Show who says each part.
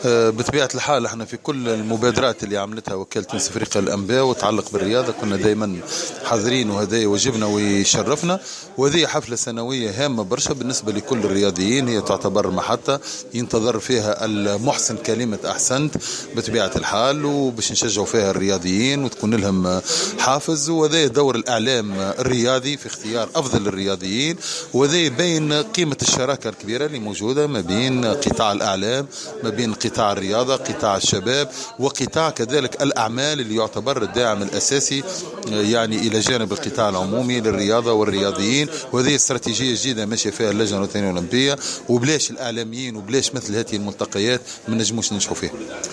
Speaker 1: بطبيعة الحال احنا في كل المبادرات اللي عملتها وكالة تونس افريقيا للانباء وتعلق بالرياضة كنا دائما حاضرين، وهذا يوجبنا ويشرفنا. وهذه حفلة سنوية هامة برشا بالنسبة لكل الرياضيين، هي تعتبر محطة ينتظر فيها المحسن كلمة احسنت بطبيعة الحال، وباش نشجعوا فيها الرياضيين وتكون لهم حافز. وهذا دور الاعلام الرياضي في اختيار افضل الرياضيين، وهذا يبين قيمة الشراكة الكبيرة اللي موجودة ما بين قطاع الاعلام، ما بين قطاع الرياضة، قطاع الشباب، وقطاع كذلك الأعمال اللي يعتبر الداعم الأساسي يعني إلى جانب القطاع العمومي للرياضة والرياضيين. وهذه استراتيجية جديدة ماشية فيها اللجنة الوطنية الأولمبية، وبلاش الإعلاميين وبلاش مثل هذه الملتقيات ما نجموش ننجحوا فيها.